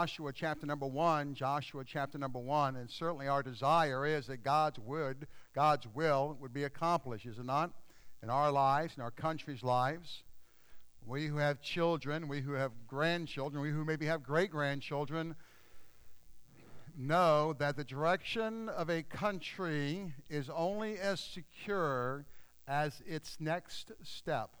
Joshua chapter number 1, and certainly our desire is that God's will would be accomplished, is it not? In our lives, in our country's lives. We who have children, we who have grandchildren, we who maybe have great-grandchildren, know that the direction of a country is only as secure as its next step.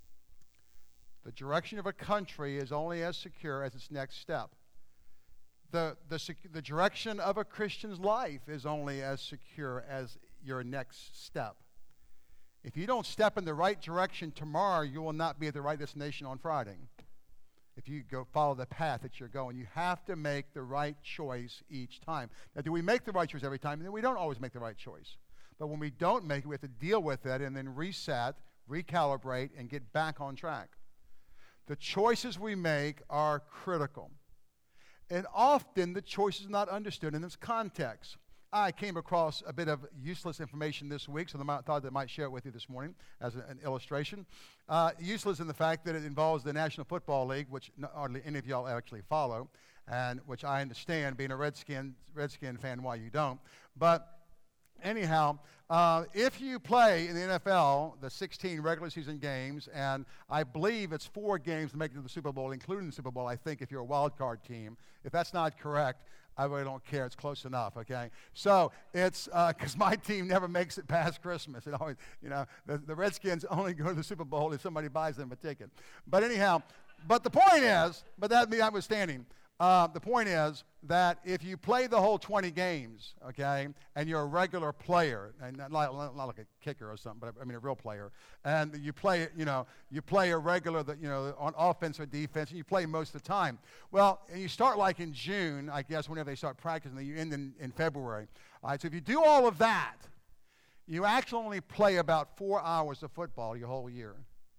The direction of a country is only as secure as its next step. The direction of a Christian's life is only as secure as your next step. If you don't step in the right direction tomorrow, you will not be at the right destination on Friday. If you go follow the path that you're going, you have to make the right choice each time. Now, do we make the right choice every time? We don't always make the right choice. But when we don't make it, we have to deal with it and then reset, recalibrate, and get back on track. The choices we make are critical. And often the choice is not understood in its context. I came across a bit of useless information this week, so I thought I might share it with you this morning as an illustration. Useless in the fact that it involves the National Football League, which hardly any of y'all actually follow, and which I understand, being a Redskin fan, why you don't. But anyhow, if you play in the NFL, the 16 regular season games, and I believe it's 4 games to make it to the Super Bowl, including the Super Bowl, I think, if you're a wild card team. If that's not correct, I really don't care. It's close enough, okay? So it's because my team never makes it past Christmas. It always, the Redskins only go to the Super Bowl if somebody buys them a ticket. But anyhow, the point is, that notwithstanding, the point is that if you play the whole 20 games, okay, and you're a regular player, and not like a kicker or something, but I mean a real player, and you play a regular, on offense or defense, and you play most of the time. Well, and you start like in June, I guess, whenever they start practicing, you end in February. All right, so if you do all of that, you actually only play about 4 hours of football your whole year.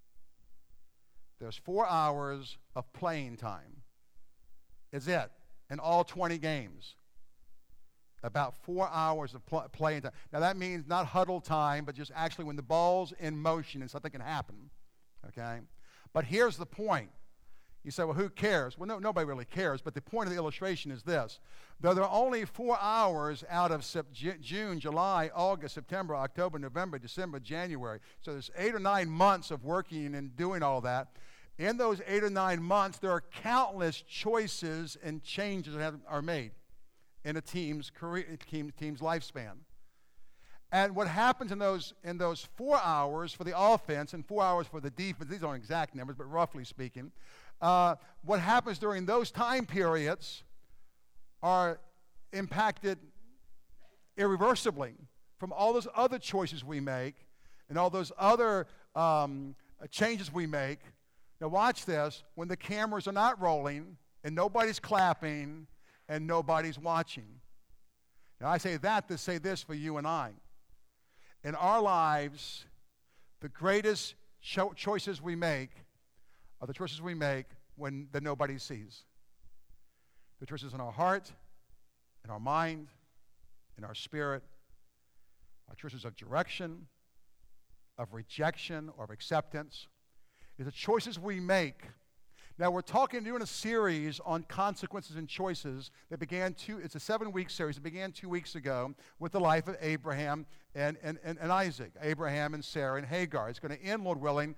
There's 4 hours of playing time. Is it in all 20 games? About 4 hours of playing time. Now that means not huddle time, but just actually when the ball's in motion and something can happen. Okay? But here's the point. You say, well, who cares? Well, nobody really cares, but the point of the illustration is this. Though there are only 4 hours out of June, July, August, September, October, November, December, January, so there's 8 or 9 months of working and doing all that. In those 8 or 9 months, there are countless choices and changes that are made in a team's career, team's lifespan. And what happens in those 4 hours for the offense and 4 hours for the defense, these aren't exact numbers, but roughly speaking, what happens during those time periods are impacted irreversibly from all those other choices we make and all those other changes we make. Now watch this, when the cameras are not rolling and nobody's clapping and nobody's watching. Now I say that to say this for you and I. In our lives, the greatest choices we make are the choices we make when nobody sees. The choices in our heart, in our mind, in our spirit, our choices of direction, of rejection, or of acceptance. Is the choices we make. Now we're doing a series on consequences and choices that began it's a 7-week series that began 2 weeks ago with the life of Abraham and Isaac, Abraham and Sarah and Hagar. It's going to end, Lord willing,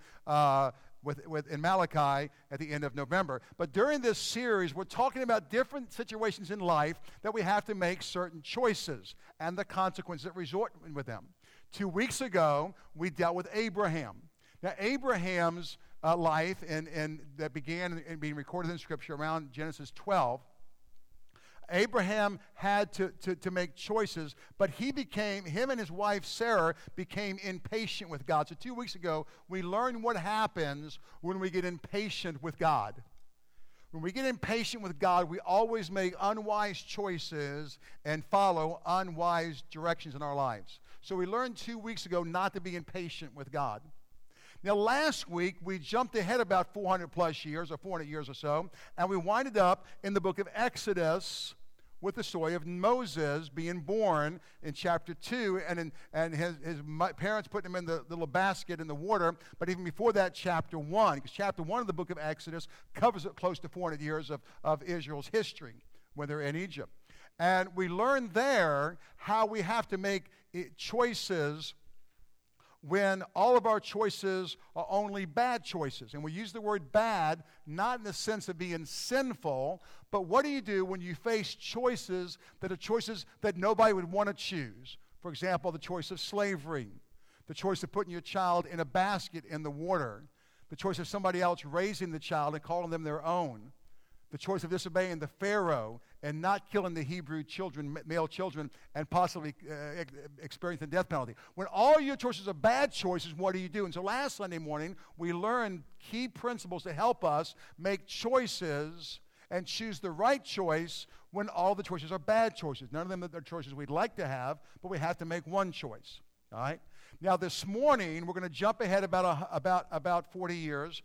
in Malachi at the end of November. But during this series, we're talking about different situations in life that we have to make certain choices and the consequences that resort with them. 2 weeks ago, we dealt with Abraham. Now, Abraham's life and that began in being recorded in Scripture around Genesis 12, Abraham had to make choices, but him and his wife Sarah became impatient with God. So 2 weeks ago, we learned what happens when we get impatient with God. When we get impatient with God, we always make unwise choices and follow unwise directions in our lives. So we learned 2 weeks ago not to be impatient with God. Now, last week, we jumped ahead about 400 plus years, or 400 years or so, and we winded up in the book of Exodus with the story of Moses being born in chapter 2, and his parents putting him in the little basket in the water. But even before that, chapter 1, because chapter 1 of the book of Exodus covers close to 400 years of Israel's history when they're in Egypt. And we learn there how we have to make choices when all of our choices are only bad choices. And we use the word bad not in the sense of being sinful, but what do you do when you face choices that are choices that nobody would want to choose? For example, the choice of slavery, the choice of putting your child in a basket in the water, the choice of somebody else raising the child and calling them their own, the choice of disobeying the Pharaoh and not killing the Hebrew children, male children, and possibly experiencing the death penalty. When all your choices are bad choices, what do you do? And so last Sunday morning, we learned key principles to help us make choices and choose the right choice when all the choices are bad choices. None of them are choices we'd like to have, but we have to make one choice. All right? Now this morning, we're going to jump ahead about 40 years,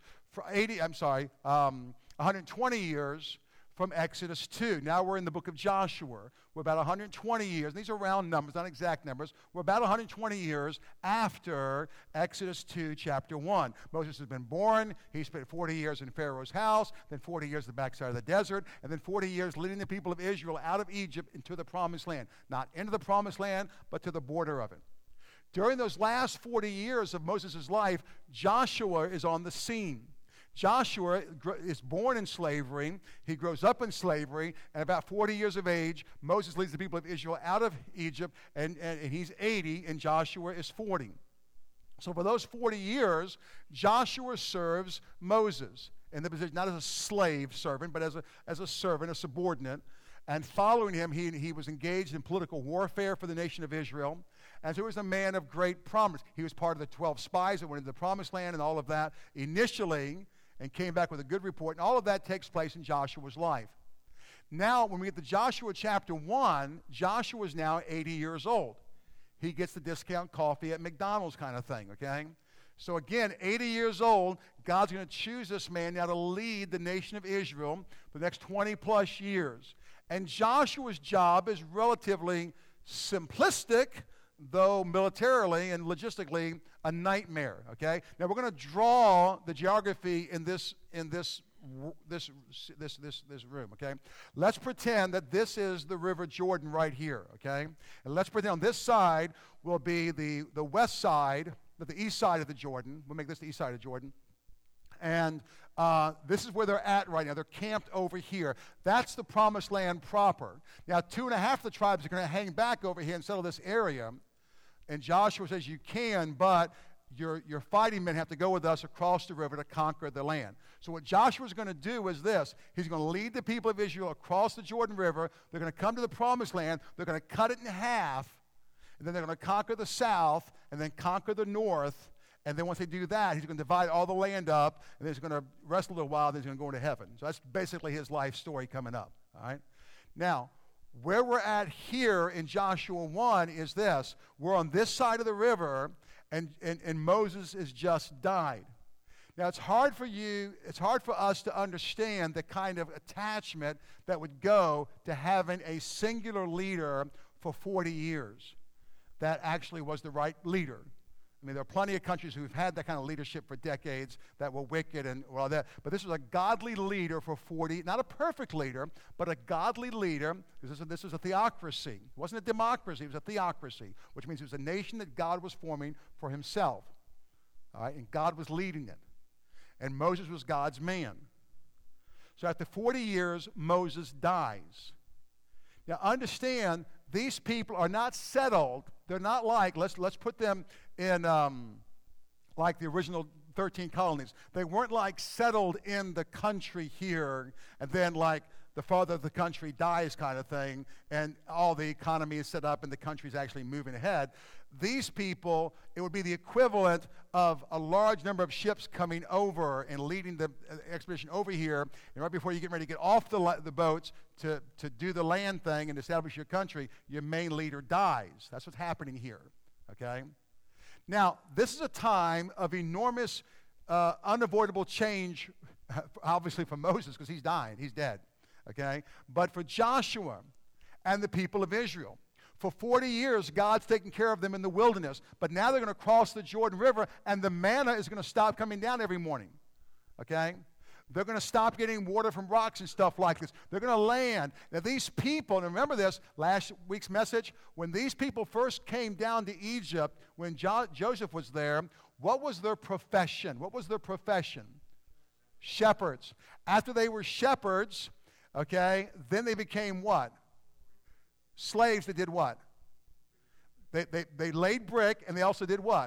120 years from Exodus 2. Now we're in the book of Joshua. We're about 120 years, and these are round numbers, not exact numbers. We're about 120 years after Exodus 2, chapter 1. Moses has been born. He spent 40 years in Pharaoh's house, then 40 years in the backside of the desert, and then 40 years leading the people of Israel out of Egypt into the promised land. Not into the promised land, but to the border of it. During those last 40 years of Moses' life, Joshua is on the scene. Joshua is born in slavery. He grows up in slavery. And about 40 years of age, Moses leads the people of Israel out of Egypt, and he's 80, and Joshua is 40. So for those 40 years, Joshua serves Moses in the position, not as a slave servant, but as a servant, a subordinate. And following him, he was engaged in political warfare for the nation of Israel. And so he was a man of great promise. He was part of the 12 spies that went into the promised land and all of that initially, and came back with a good report. And all of that takes place in Joshua's life. Now, when we get to Joshua chapter 1, Joshua is now 80 years old. He gets the discount coffee at McDonald's kind of thing, okay? So again, 80 years old, God's going to choose this man now to lead the nation of Israel for the next 20 plus years. And Joshua's job is relatively simplistic, though militarily and logistically a nightmare, okay? Now we're going to draw the geography in this room, okay? Let's pretend that this is the River Jordan right here, okay? And let's pretend on this side will be the west side, the east side of the Jordan. We'll make this the east side of Jordan. And this is where they're at right now. They're camped over here. That's the promised land proper. Now, 2.5 of the tribes are going to hang back over here and settle this area. And Joshua says, you can, but your fighting men have to go with us across the river to conquer the land. So what Joshua's going to do is this. He's going to lead the people of Israel across the Jordan River. They're going to come to the promised land. They're going to cut it in half. And then they're going to conquer the south and then conquer the north. And then once they do that, he's going to divide all the land up, and then he's going to rest a little while, then he's going to go into heaven. So that's basically his life story coming up, all right? Now, where we're at here in Joshua 1 is this. We're on this side of the river, and Moses has just died. Now, it's hard for us to understand the kind of attachment that would go to having a singular leader for 40 years that actually was the right leader. I mean, there are plenty of countries who've had that kind of leadership for decades that were wicked and all that. But this was a godly leader for 40, not a perfect leader, but a godly leader. This is a theocracy. It wasn't a democracy, it was a theocracy, which means it was a nation that God was forming for himself. All right, and God was leading it. And Moses was God's man. So after 40 years, Moses dies. Now understand, these people are not settled. They're not like, let's put them in like the original 13 colonies. They weren't like settled in the country here and then like the father of the country dies kind of thing and all the economy is set up and the country's actually moving ahead. These people, it would be the equivalent of a large number of ships coming over and leading the expedition over here, and right before you get ready to get off the boats to do the land thing and establish your country, your main leader dies. That's what's happening here, okay? Now, this is a time of enormous unavoidable change, obviously for Moses because he's dying, he's dead, okay? But for Joshua, and the people of Israel. For 40 years, God's taken care of them in the wilderness. But now they're going to cross the Jordan River, and the manna is going to stop coming down every morning. Okay? They're going to stop getting water from rocks and stuff like this. They're going to land. Now, these people, and remember this, last week's message, when these people first came down to Egypt, when Joseph was there, what was their profession? What was their profession? Shepherds. After they were shepherds, okay, then they became what? Slaves that did what? They laid brick, and they also did what?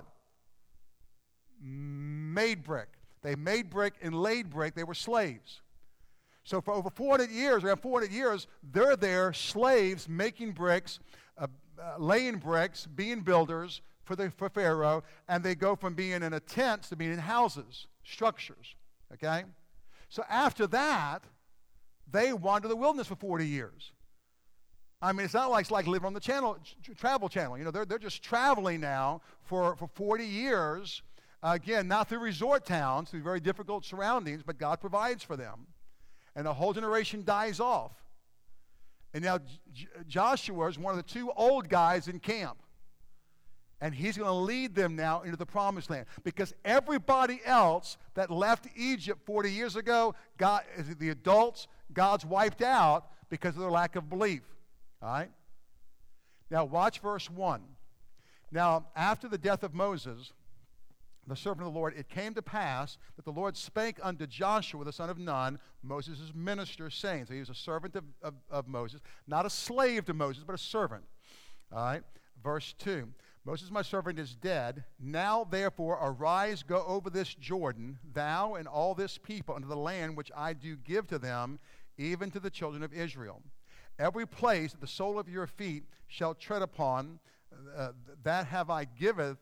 Made brick. They made brick and laid brick. They were slaves. So for over 400 years, around 400 years, they're there, slaves, making bricks, laying bricks, being builders for Pharaoh, and they go from being in a tent to being in houses, structures, okay? So after that, they wander the wilderness for 40 years. I mean, it's not like living on the Travel Channel. You know, they're just traveling now for 40 years. Again, not through resort towns, through very difficult surroundings, but God provides for them. And a whole generation dies off. And now Joshua is one of the two old guys in camp. And he's going to lead them now into the promised land. Because everybody else that left Egypt 40 years ago, the adults, God's wiped out because of their lack of belief. All right? Now watch verse 1. Now, after the death of Moses, the servant of the Lord, it came to pass that the Lord spake unto Joshua, the son of Nun, Moses' minister, saying, so he was a servant of Moses, not a slave to Moses, but a servant. All right? Verse 2. Moses, my servant, is dead. Now, therefore, arise, go over this Jordan, thou and all this people, unto the land which I do give to them, even to the children of Israel. Every place that the sole of your feet shall tread upon, that have I given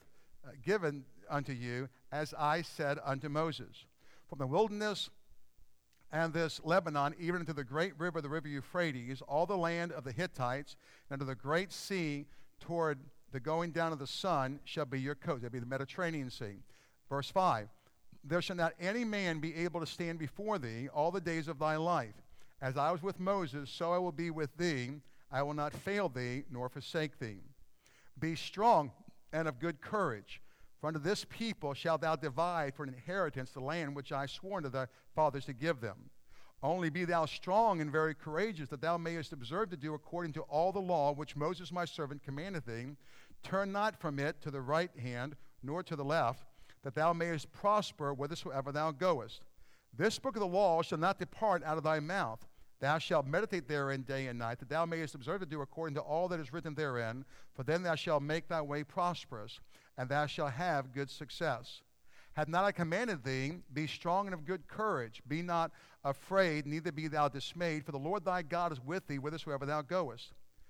unto you, as I said unto Moses. From the wilderness and this Lebanon, even unto the great river, the river Euphrates, all the land of the Hittites, and to the great sea toward the going down of the sun shall be your coast. That be the Mediterranean Sea. Verse 5, there shall not any man be able to stand before thee all the days of thy life. As I was with Moses, so I will be with thee. I will not fail thee, nor forsake thee. Be strong and of good courage. For unto this people shalt thou divide for an inheritance the land which I swore unto thy fathers to give them. Only be thou strong and very courageous, that thou mayest observe to do according to all the law which Moses my servant commandeth thee. Turn not from it to the right hand, nor to the left, that thou mayest prosper whithersoever thou goest. This book of the law shall not depart out of thy mouth. Thou shalt meditate therein day and night, that thou mayest observe to do according to all that is written therein. For then thou shalt make thy way prosperous, and thou shalt have good success. Have not I commanded thee, be strong and of good courage. Be not afraid, neither be thou dismayed, for the Lord thy God is with thee whithersoever thou goest.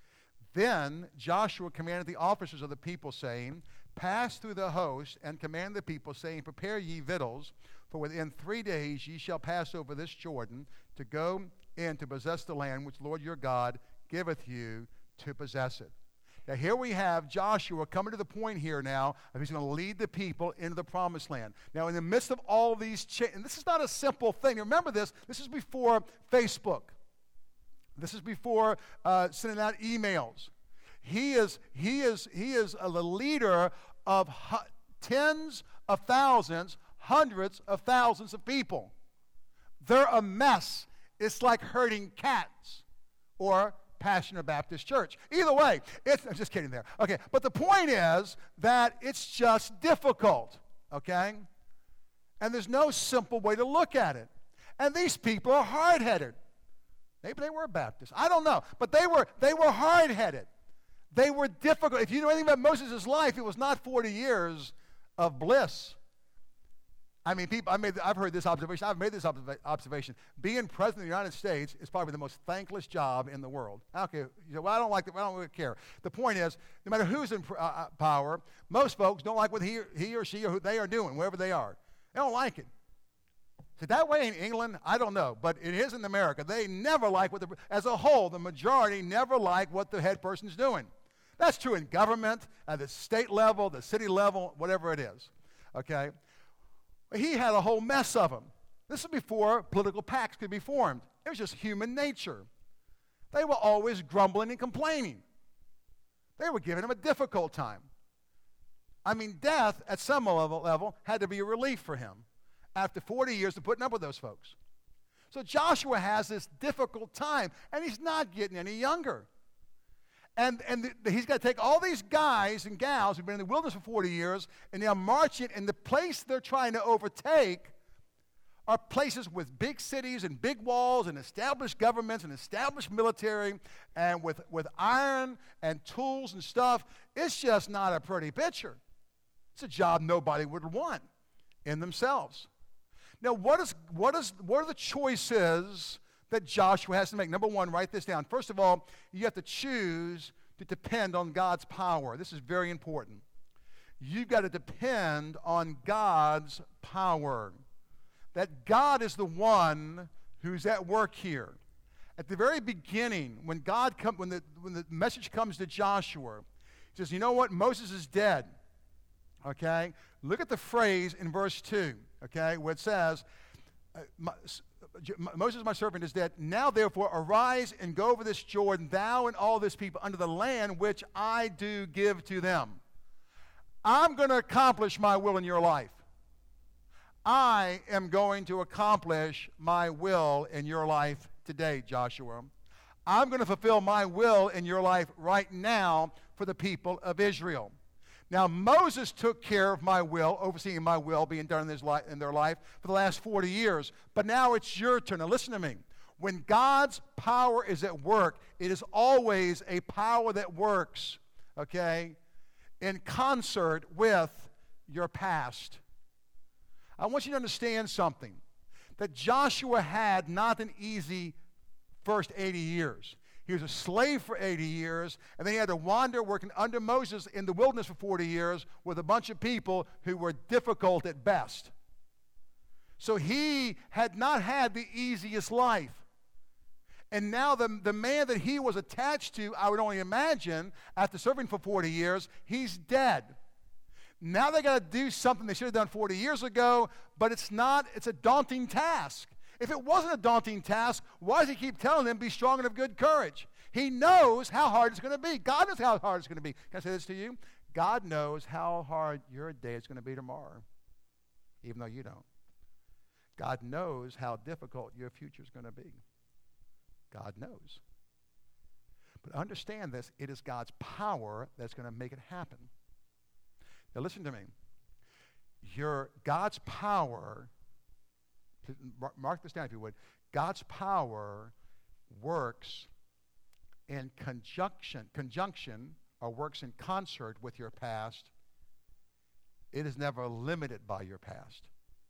Then Joshua commanded the officers of the people, saying, pass through the host, and command the people, saying, prepare ye victuals, for within 3 days ye shall pass over this Jordan, to go in to possess the land which the Lord your God giveth you to possess it. Now here we have Joshua coming to the point here now of he's going to lead the people into the promised land. Now in the midst of all these and this is not a simple thing. Remember this is before Facebook. This is before sending out emails. He is the leader of tens of thousands, hundreds of thousands of people. They're a mess. It's like herding cats or Passion of Baptist Church. Either way, I'm just kidding there. Okay, but the point is that it's just difficult, okay? And there's no simple way to look at it. And these people are hard-headed. Maybe they were Baptists. I don't know. But they were hard-headed. They were difficult. If you know anything about Moses' life, it was not 40 years of bliss. I mean, I've heard this observation. I've made this observation. Being president of the United States is probably the most thankless job in the world. Okay, you say, well, I don't like that. I don't really care. The point is, no matter who's in power, most folks don't like what he or she or who they are doing, wherever they are. They don't like it. Is it that way in England? I don't know, but it is in America. They never like as a whole, the majority never like what the head person's doing. That's true in government, at the state level, the city level, whatever it is. Okay? He had a whole mess of them. This is before political pacts could be formed. It was just human nature. They were always grumbling and complaining. They were giving him a difficult time. I mean, death at some level had to be a relief for him after 40 years of putting up with those folks. So Joshua has this difficult time, and he's not getting any younger. And he's got to take all these guys and gals who've been in the wilderness for 40 years, and they're marching, and the place they're trying to overtake are places with big cities and big walls and established governments and established military and with iron and tools and stuff. It's just not a pretty picture. It's a job nobody would want in themselves. Now, what are the choices that Joshua has to make? Number one, write this down. First of all, you have to choose to depend on God's power. This is very important. You've got to depend on God's power. That God is the one who's at work here. At the very beginning, when the message comes to Joshua, he says, you know what? Moses is dead. Okay? Look at the phrase in verse 2, okay, where it says, Moses, my servant, is dead. Now, therefore, arise and go over this Jordan, thou and all this people, unto the land which I do give to them. I'm going to accomplish my will in your life. I am going to accomplish my will in your life today, Joshua. I'm going to fulfill my will in your life right now for the people of Israel. Now, Moses took care of my will, overseeing my will being done in their life for the last 40 years. But now it's your turn. Now, listen to me. When God's power is at work, it is always a power that works, okay, in concert with your past. I want you to understand something, that Joshua had not an easy first 80 years. He was a slave for 80 years, and then he had to wander working under Moses in the wilderness for 40 years with a bunch of people who were difficult at best. So he had not had the easiest life. And now the man that he was attached to, I would only imagine, after serving for 40 years, he's dead. Now they got to do something they should have done 40 years ago, but it's a daunting task. If it wasn't a daunting task, why does he keep telling them, be strong and of good courage? He knows how hard it's going to be. God knows how hard it's going to be. Can I say this to you? God knows how hard your day is going to be tomorrow, even though you don't. God knows how difficult your future is going to be. God knows. But understand this, it is God's power that's going to make it happen. Now listen to me. God's power, mark this down if you would, God's power works in conjunction or works in concert with your past. It is never limited by your past.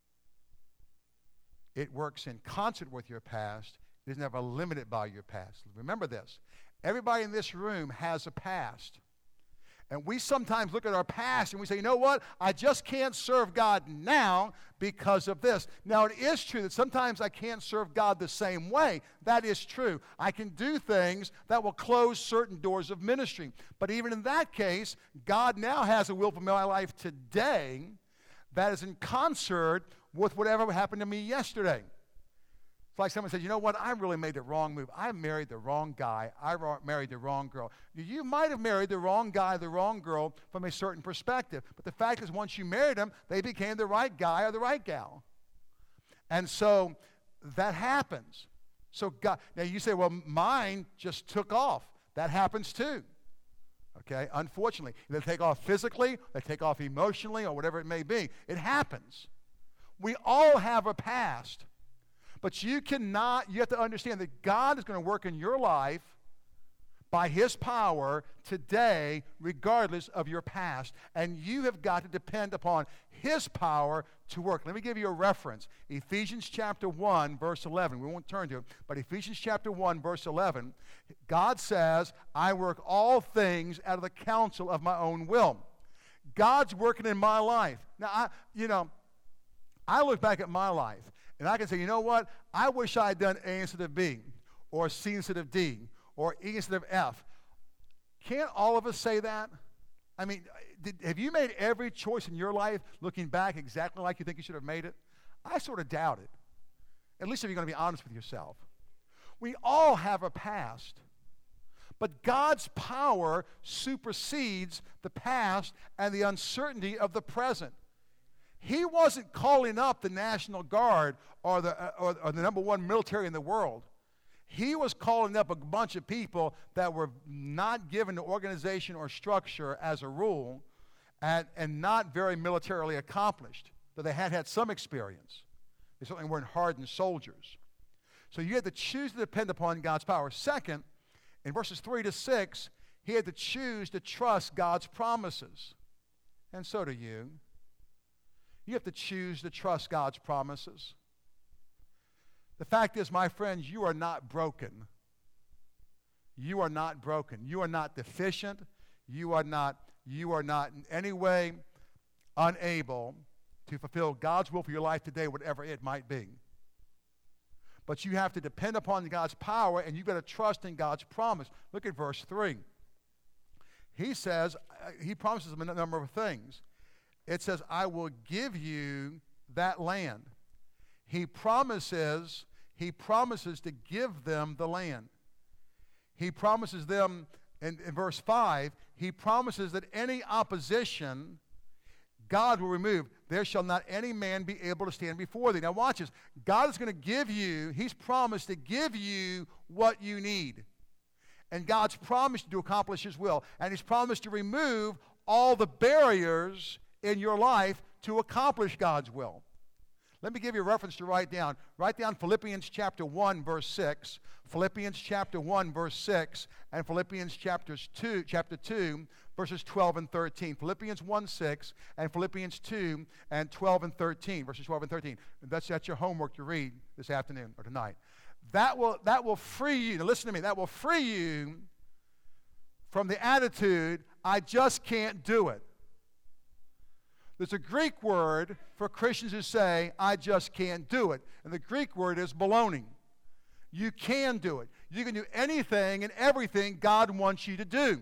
It works in concert with your past. It is never limited by your past. Remember this. Everybody in this room has a past. And we sometimes look at our past and we say, you know what? I just can't serve God now because of this. Now, it is true that sometimes I can't serve God the same way. That is true. I can do things that will close certain doors of ministry. But even in that case, God now has a will for my life today that is in concert with whatever happened to me yesterday. It's like someone says, you know what, I really made the wrong move. I married the wrong guy. I married the wrong girl. You might have married the wrong guy, the wrong girl from a certain perspective. But the fact is, once you married them, they became the right guy or the right gal. And so that happens. So God, now you say, well, mine just took off. That happens too. Okay, unfortunately. They take off physically, they take off emotionally, or whatever it may be. It happens. We all have a past. But you have to understand that God is going to work in your life by His power today, regardless of your past. And you have got to depend upon His power to work. Let me give you a reference. Ephesians chapter 1, verse 11. We won't turn to it, but Ephesians chapter 1, verse 11, God says, I work all things out of the counsel of my own will. God's working in my life. Now, I look back at my life, and I can say, you know what? I wish I had done A instead of B, or C instead of D, or E instead of F. Can't all of us say that? I mean, have you made every choice in your life looking back exactly like you think you should have made it? I sort of doubt it. At least if you're going to be honest with yourself. We all have a past. But God's power supersedes the past and the uncertainty of the present. He wasn't calling up the National Guard or the number one military in the world. He was calling up a bunch of people that were not given the organization or structure as a rule and not very militarily accomplished, but they had some experience. They certainly weren't hardened soldiers. So you had to choose to depend upon God's power. Second, in verses 3 to 6, he had to choose to trust God's promises. And so do you. You have to choose to trust God's promises. The fact is, my friends, you are not broken. You are not broken. You are not deficient. You are not in any way unable to fulfill God's will for your life today, whatever it might be. But you have to depend upon God's power, and you've got to trust in God's promise. Look at verse 3. He says, he promises them a number of things. It says, I will give you that land. He promises to give them the land. He promises them, in verse 5, he promises that any opposition God will remove. There shall not any man be able to stand before thee. Now watch this. God is going to give you, he's promised to give you what you need. And God's promised to accomplish his will. And he's promised to remove all the barriers in your life to accomplish God's will. Let me give you a reference to write down. Write down Philippians chapter 1, verse 6, Philippians chapter 1, verse 6, and Philippians chapter 2, verses 12 and 13. Philippians 1, 6, and Philippians 2, and 12 and 13, verses 12 and 13. That's your homework to read this afternoon or tonight. That will free you. Now listen to me. That will free you from the attitude, I just can't do it. There's a Greek word for Christians who say, I just can't do it. And the Greek word is baloney. You can do it. You can do anything and everything God wants you to do.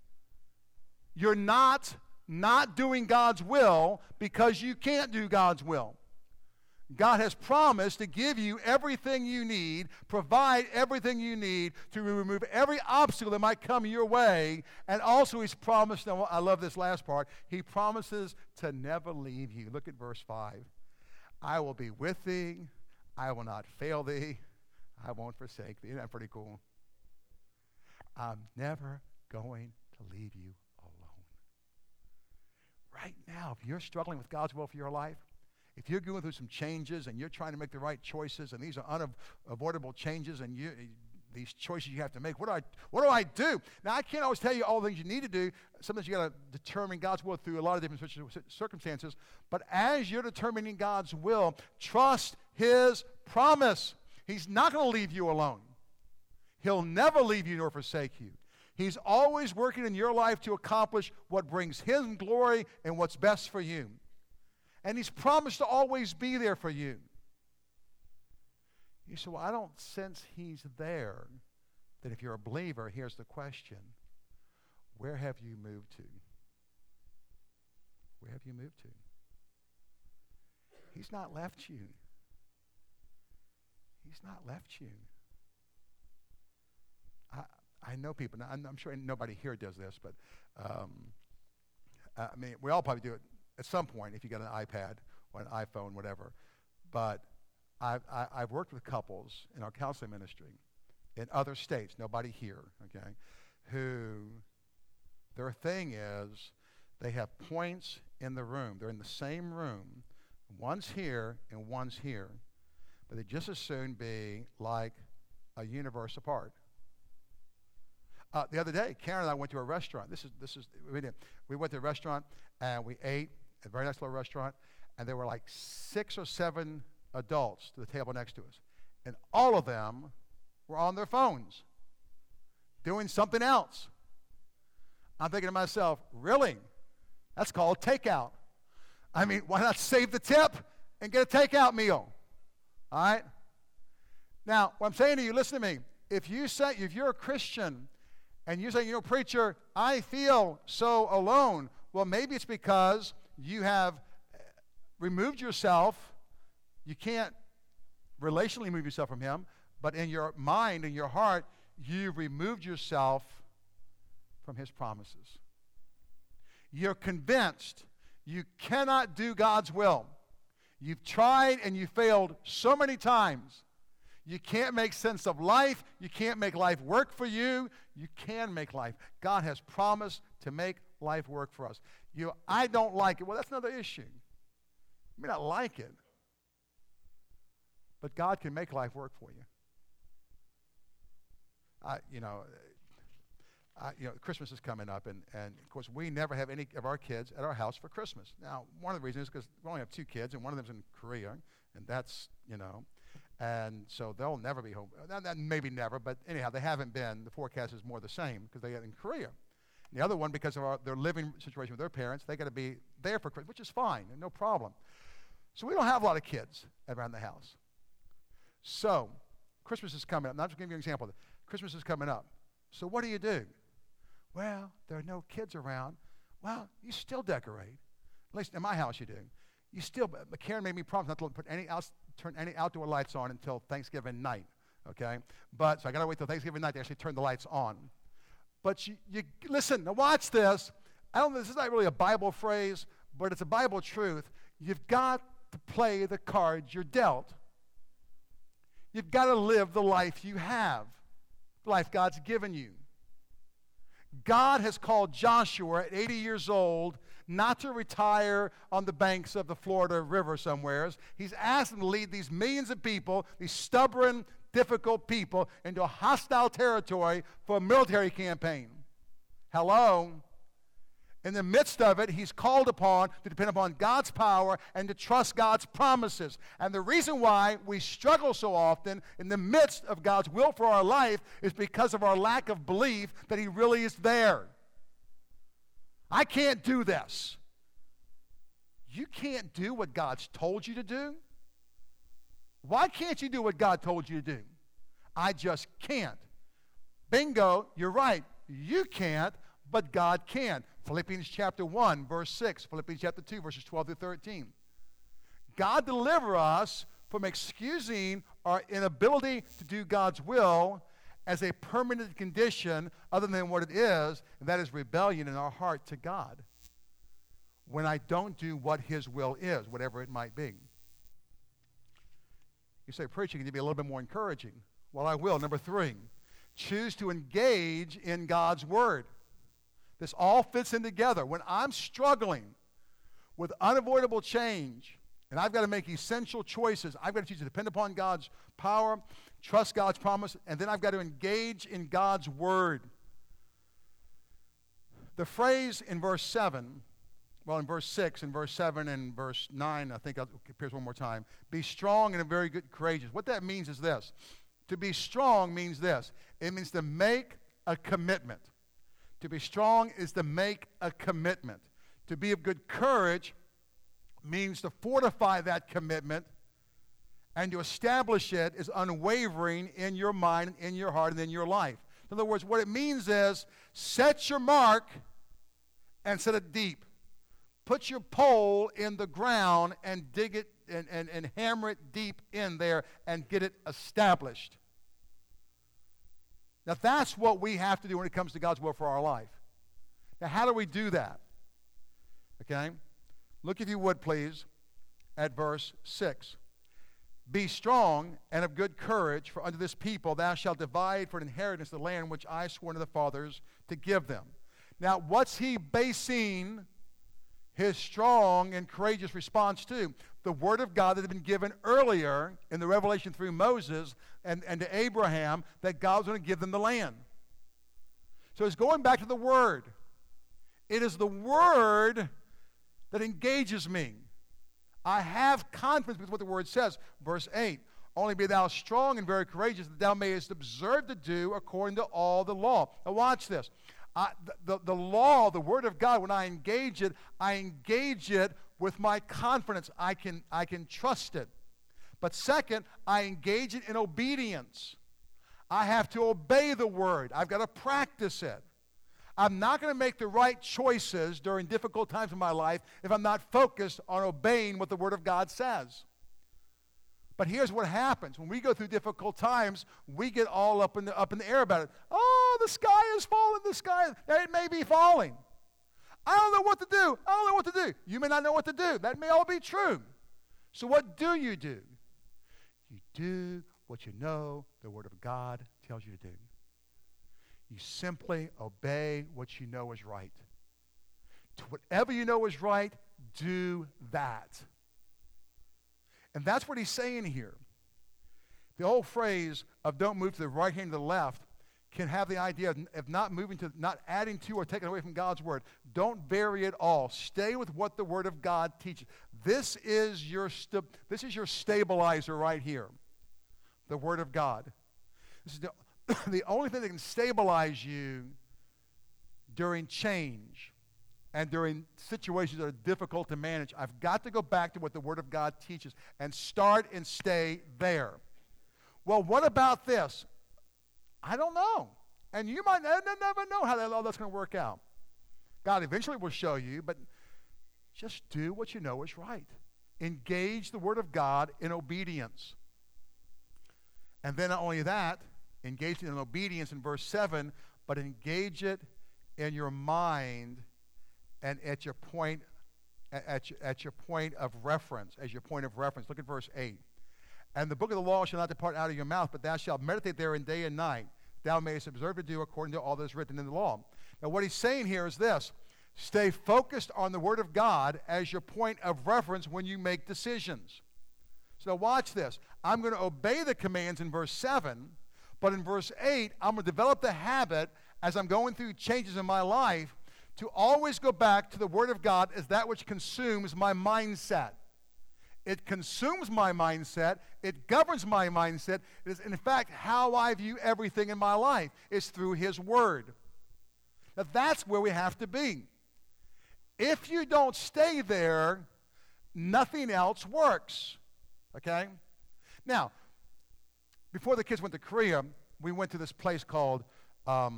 You're not doing God's will because you can't do God's will. God has promised to give you everything you need, provide everything you need to remove every obstacle that might come your way. And also he's promised, now I love this last part, he promises to never leave you. Look at verse 5. I will be with thee. I will not fail thee. I won't forsake thee. Isn't that pretty cool? I'm never going to leave you alone. Right now, if you're struggling with God's will for your life, if you're going through some changes and you're trying to make the right choices and these are unavoidable changes and these choices you have to make, what do I do? Now, I can't always tell you all the things you need to do. Sometimes you got to determine God's will through a lot of different circumstances. But as you're determining God's will, trust his promise. He's not going to leave you alone. He'll never leave you nor forsake you. He's always working in your life to accomplish what brings him glory and what's best for you. And he's promised to always be there for you. You say, well, I don't sense he's there. Then if you're a believer, here's the question. Where have you moved to? Where have you moved to? He's not left you. He's not left you. I know people. Now, I'm sure nobody here does this, but I mean, we all probably do it at some point if you got an iPad or an iPhone, whatever. But I've worked with couples in our counseling ministry in other states, nobody here, okay, who their thing is they have points in the room. They're in the same room. One's here and one's here. But they just as soon be like a universe apart. The other day, Karen and I went to a restaurant. We went to a restaurant and we ate a very nice little restaurant, and there were like 6 or 7 adults to the table next to us, and all of them were on their phones doing something else. I'm thinking to myself, really? That's called takeout. I mean, why not save the tip and get a takeout meal? All right? Now, what I'm saying to you, listen to me. If you're a Christian and you say, preacher, I feel so alone, well, maybe it's because you have removed yourself. You can't relationally remove yourself from him, but in your mind and your heart, you've removed yourself from his promises. You're convinced you cannot do God's will. You've tried and you failed so many times. You can't make sense of life. You can't make life work for you. You can make life. God has promised to make life work for us. I don't like it. Well, that's another issue. You may not like it, but God can make life work for you. Christmas is coming up, and of course, we never have any of our kids at our house for Christmas. Now, one of the reasons is because we only have 2 kids, and one of them's in Korea, and that's, and so they'll never be home. Maybe never, but anyhow, they haven't been. The forecast is more the same because they're in Korea. And the other one, because of their living situation with their parents, they got to be there for Christmas, which is fine, and no problem. So we don't have a lot of kids around the house. So Christmas is coming up. Now, I'm just giving you an example. Christmas is coming up. So what do? Well, there are no kids around. Well, you still decorate. At least in my house you do. You still, Karen made me promise not to turn any outdoor lights on until Thanksgiving night, okay? So I got to wait till Thanksgiving night to actually turn the lights on. But you listen, now watch this. This is not really a Bible phrase, but it's a Bible truth. You've got to play the cards you're dealt. You've got to live the life you have, the life God's given you. God has called Joshua at 80 years old not to retire on the banks of the Florida River somewhere. He's asked him to lead these millions of people, these stubborn, difficult people, into a hostile territory for a military campaign. Hello? In the midst of it, he's called upon to depend upon God's power and to trust God's promises. And the reason why we struggle so often in the midst of God's will for our life is because of our lack of belief that he really is there. I can't do this. You can't do what God's told you to do? Why can't you do what God told you to do? I just can't. Bingo, you're right. You can't, but God can. Philippians chapter 1, verse 6. Philippians chapter 2, verses 12 through 13. God deliver us from excusing our inability to do God's will as a permanent condition other than what it is, and that is rebellion in our heart to God. When I don't do what his will is, whatever it might be. You say, preaching, can you be a little bit more encouraging? Well, I will. Number 3, choose to engage in God's word. This all fits in together. When I'm struggling with unavoidable change, and I've got to make essential choices, I've got to choose to depend upon God's power, trust God's promise, and then I've got to engage in God's word. The phrase in verse 7, in verse 6, in verse 7, and verse 9, I think it appears one more time. Be strong and very good, courageous. What that means is this. To be strong means this. It means to make a commitment. To be strong is to make a commitment. To be of good courage means to fortify that commitment, and to establish it is unwavering in your mind, in your heart, and in your life. In other words, what it means is set your mark and set it deep. Put your pole in the ground and dig it and hammer it deep in there and get it established. Now, that's what we have to do when it comes to God's will for our life. Now, how do we do that? Okay? Look, if you would, please, at verse 6. Be strong and of good courage, for unto this people thou shalt divide for an inheritance the land which I swore to the fathers to give them. Now, what's he basing his strong and courageous response to? The word of God that had been given earlier in the revelation through Moses and to Abraham, that God was going to give them the land. So it's going back to the word. It is the word that engages me. I have confidence with what the word says. Verse 8, only be thou strong and very courageous, that thou mayest observe to do according to all the law. Now watch this. The law, the word of God, when I engage it with my confidence. I can trust it. But second, I engage it in obedience. I have to obey the word. I've got to practice it. I'm not going to make the right choices during difficult times in my life if I'm not focused on obeying what the word of God says. But here's what happens. When we go through difficult times, we get all up in the air about it. Oh, the sky is falling, the sky, it may be falling. I don't know what to do. I don't know what to do. You may not know what to do. That may all be true. So what do? You do what you know the Word of God tells you to do. You simply obey what you know is right. To whatever you know is right, do that. And that's what he's saying here. The old phrase of don't move to the right hand or the left can have the idea of not adding to or taking away from God's Word. Don't vary at all. Stay with what the Word of God teaches. This is your stabilizer right here, the Word of God. This is the only thing that can stabilize you during change and during situations that are difficult to manage. I've got to go back to what the Word of God teaches and start and stay there. Well, what about this? I don't know. And you might never know how all that's going to work out. God eventually will show you, but just do what you know is right. Engage the Word of God in obedience. And then not only that, engage in obedience in verse 7, but engage it in your mind and at your point of reference, as your point of reference. Look at verse 8. And the book of the law shall not depart out of your mouth, but thou shalt meditate therein day and night. Thou mayest observe to do according to all that is written in the law. Now what he's saying here is this. Stay focused on the Word of God as your point of reference when you make decisions. So watch this. I'm going to obey the commands in verse 7, but in verse 8, I'm going to develop the habit as I'm going through changes in my life to always go back to the Word of God as that which consumes my mindset. It consumes my mindset. It governs my mindset. It is, in fact, how I view everything in my life is through His Word. Now, that's where we have to be. If you don't stay there, nothing else works. Okay? Now, before the kids went to Korea, we went to this place called the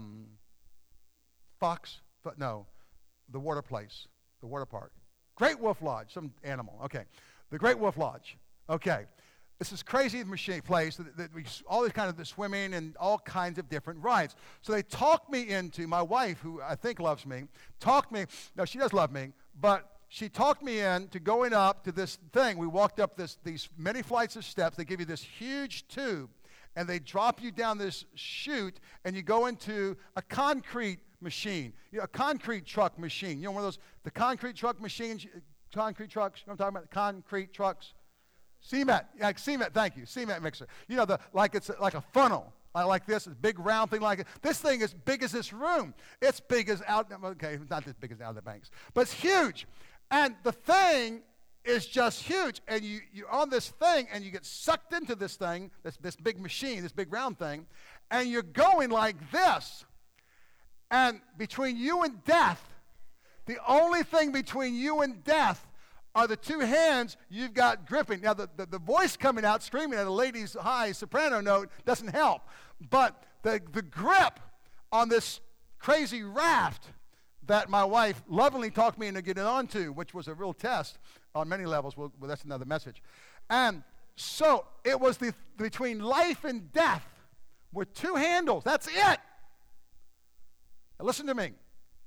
water place, the water park. Great Wolf Lodge, some animal. Okay. The Great Wolf Lodge. Okay. This is crazy place that we all these kind of the swimming and all kinds of different rides. So they talked me into, my wife, who I think loves me, no, she does love me, but she talked me into going up to this thing. We walked up these many flights of steps. They give you this huge tube, and they drop you down this chute, and you go into a concrete machine, a concrete truck machine. One of those, the concrete truck machines, concrete trucks, you know what I'm talking about? Concrete trucks. Cement, cement, thank you, cement mixer. It's like a funnel, like this, a big round thing like it. This thing is big as this room. It's big as it's not as big as Outer Banks, but it's huge. And the thing is just huge. And you're on this thing, and you get sucked into this thing, this big machine, this big round thing, and you're going like this. And between you and death, the only thing between you and death are the two hands you've got gripping. Now, the voice coming out screaming at a lady's high soprano note doesn't help. But the grip on this crazy raft that my wife lovingly talked me into getting onto, which was a real test on many levels. Well, that's another message. And so it was between life and death with two handles. That's it. Now listen to me.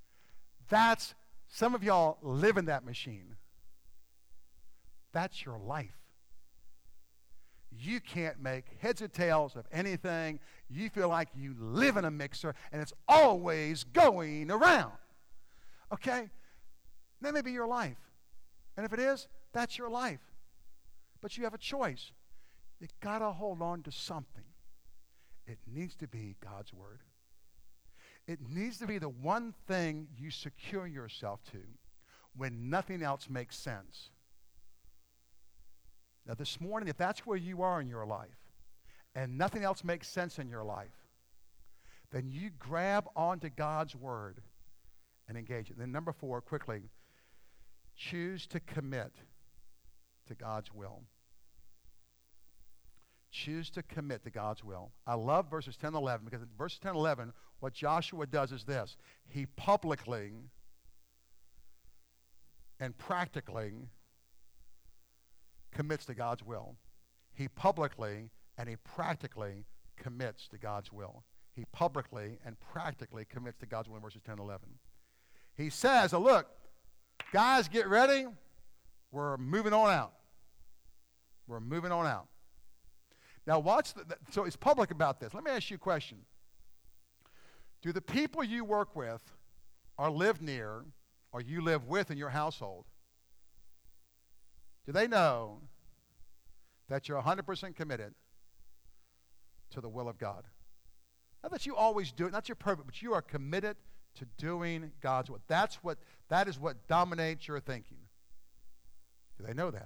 Some of y'all live in that machine. That's your life. You can't make heads or tails of anything. You feel like you live in a mixer, and it's always going around. Okay? That may be your life. And if it is, that's your life. But you have a choice. You got to hold on to something. It needs to be God's Word. It needs to be the one thing you secure yourself to when nothing else makes sense. Now this morning, if that's where you are in your life and nothing else makes sense in your life, then you grab onto God's Word and engage it. Then number 4, quickly, choose to commit to God's will. Choose to commit to God's will. I love verses 10 and 11 because in verses 10 and 11, what Joshua does is this. He publicly and practically commits to God's will. He publicly and he practically commits to God's will. he publicly and practically commits to God's will in verses 10 and 11. He says, look, guys, get ready. We're moving on out. We're moving on out. Now watch, so he's public about this. Let me ask you a question. Do the people you work with or live near or you live with in your household, do they know that you're 100% committed to the will of God? Not that you always do it, not you're perfect, but you are committed to doing God's will. That is what dominates your thinking. Do they know that?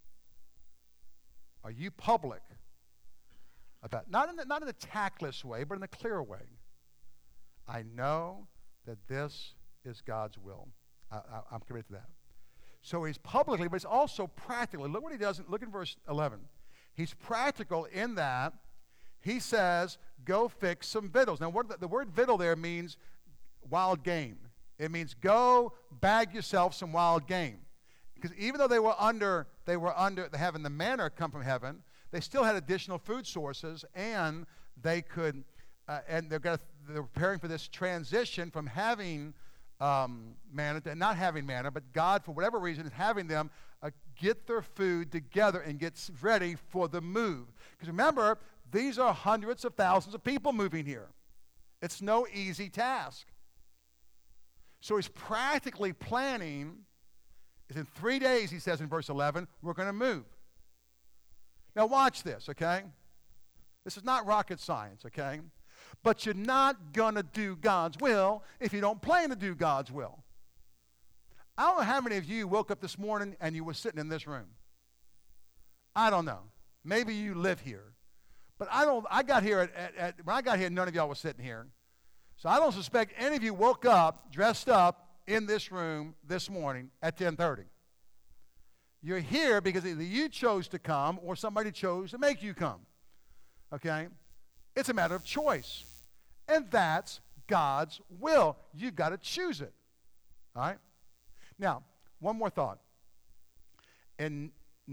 Are you public about, not in a tactless way, but in a clear way? I know that this is God's will. I'm committed to that. So he's publicly, but he's also practically. Look what he does. Look in verse 11. He's practical in that he says, go fix some victuals. Now, the word victual there means wild game. It means go bag yourself some wild game. Because even though they were having the manna come from heaven, they still had additional food sources, and they could, and they're preparing for this transition from having manna to not having manna, but God, for whatever reason, is having them get their food together and get ready for the move. Because remember, these are hundreds of thousands of people moving here. It's no easy task. So he's practically planning. Is in 3 days, he says in verse 11, we're going to move. Now watch this, okay? This is not rocket science, okay? But you're not going to do God's will if you don't plan to do God's will. I don't know how many of you woke up this morning and you were sitting in this room. I don't know. Maybe you live here. But I got here when I got here, none of y'all was sitting here. So I don't suspect any of you woke up, dressed up, in this room this morning at 10:30. You're here because either you chose to come or somebody chose to make you come. Okay? It's a matter of choice. And that's God's will. You've got to choose it. All right? Now, one more thought. In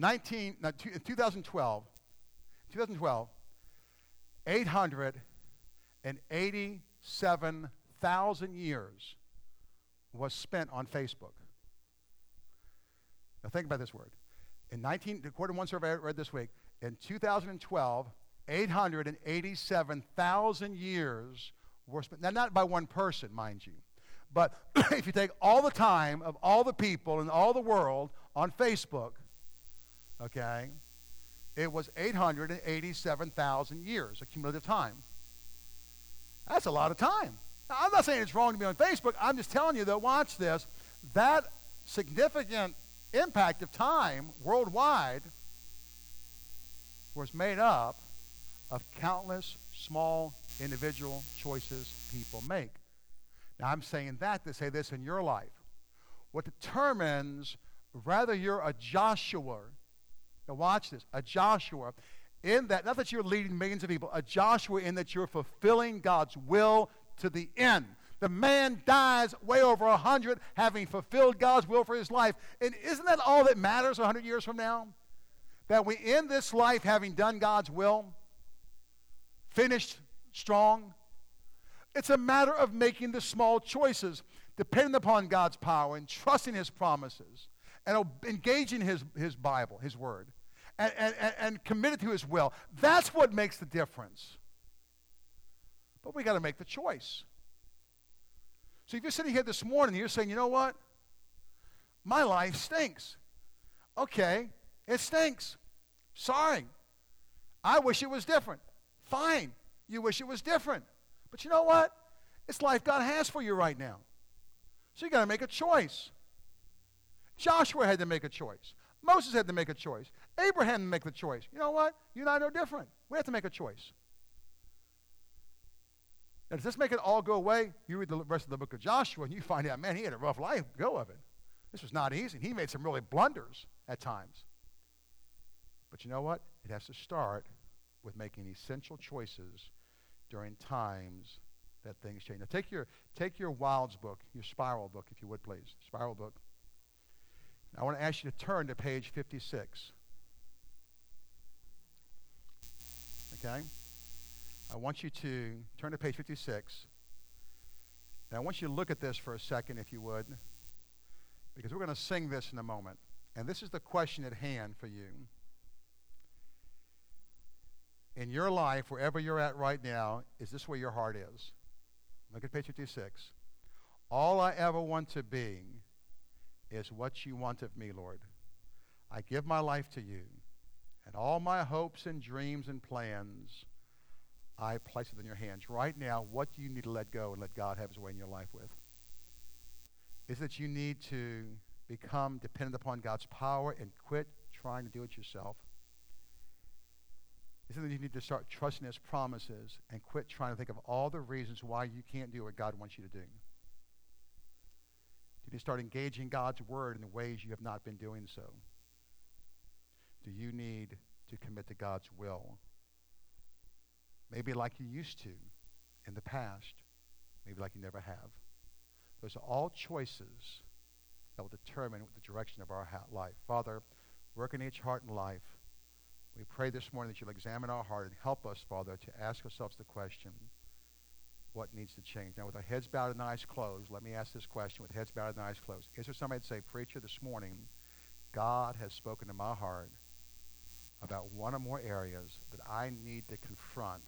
2012, 887,000 years was spent on Facebook. Now think about this word. According to one survey I read this week, in 2012, 887,000 years were spent. Now, not by one person, mind you, but if you take all the time of all the people in all the world on Facebook, okay, it was 887,000 years, a cumulative time. That's a lot of time. Now, I'm not saying it's wrong to be on Facebook. I'm just telling you that, watch this, that significant impact of time worldwide was made up of countless small individual choices people make. Now, I'm saying that to say this in your life. What determines whether you're a Joshua, now watch this, a Joshua, in that, not that you're leading millions of people, a Joshua in that you're fulfilling God's will to the end. The man dies way over 100, having fulfilled God's will for his life. And isn't that all that matters 100 years from now? That we end this life having done God's will, finished strong. It's a matter of making the small choices, depending upon God's power and trusting his promises and engaging his Bible, his word, and committed to his will. That's what makes the difference. But we got to make the choice. So if you're sitting here this morning and you're saying, you know what? My life stinks. Okay, it stinks. Sorry. I wish it was different. Fine. You wish it was different. But you know what? It's life God has for you right now. So you got to make a choice. Joshua had to make a choice. Moses had to make a choice. Abraham had to make the choice. You know what? You and I are no different. We have to make a choice. Now, does this make it all go away? You read the rest of the book of Joshua and you find out, man, he had a rough life go of it. This was not easy. He made some really blunders at times. But you know what? It has to start with making essential choices during times that things change. Now take your Wilds book, your Spiral book, if you would please. Spiral book. I want to ask you to turn to page 56. Okay? I want you to turn to page 56. And I want you to look at this for a second, if you would, because we're going to sing this in a moment. And this is the question at hand for you. In your life, wherever you're at right now, is this where your heart is? Look at page 56. All I ever want to be is what you want of me, Lord. I give my life to you, and all my hopes and dreams and plans, I place it in your hands. Right now, what do you need to let go and let God have his way in your life with? Is it that you need to become dependent upon God's power and quit trying to do it yourself? Is it that you need to start trusting his promises and quit trying to think of all the reasons why you can't do what God wants you to do? Do you start engaging God's word in the ways you have not been doing so? Do you need to commit to God's will? Maybe like you used to in the past, maybe like you never have. Those are all choices that will determine the direction of our life. Father, work in each heart and life. We pray this morning that you'll examine our heart and help us, Father, to ask ourselves the question, what needs to change? Now, with our heads bowed and eyes closed, let me ask this question with heads bowed and eyes closed. Is there somebody to say, preacher, this morning, God has spoken to my heart about one or more areas that I need to confront,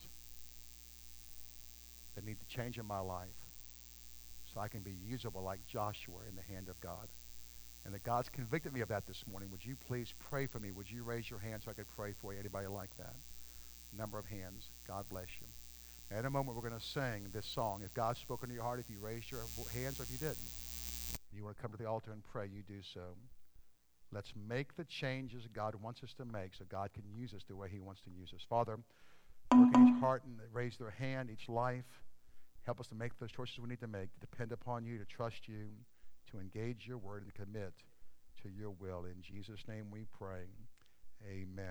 that need to change in my life so I can be usable like Joshua in the hand of God? And that God's convicted me of that this morning. Would you please pray for me? Would you raise your hand so I could pray for you? Anybody like that? Number of hands. God bless you. Now, in a moment, we're going to sing this song. If God's spoken to your heart, if you raised your hands or if you didn't, you want to come to the altar and pray, you do so. Let's make the changes God wants us to make so God can use us the way he wants to use us. Father, work in each heart and raise their hand, each life. Help us to make those choices we need to make, to depend upon you, to trust you, to engage your word and commit to your will. In Jesus' name we pray. Amen.